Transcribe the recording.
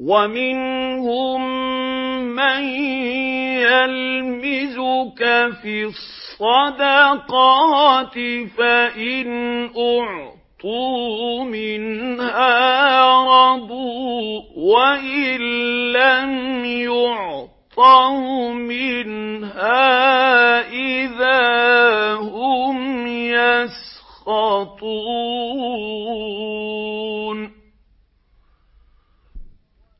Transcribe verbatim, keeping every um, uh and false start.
وَمِنْهُم مَّن يَلْمِزُكَ فِي الصَّدَقَاتِ فَإِنْ أُعْطُوا مِنْهَا رَضُوا وَإِن لَّمْ يُعْطَوْا مِنْهَا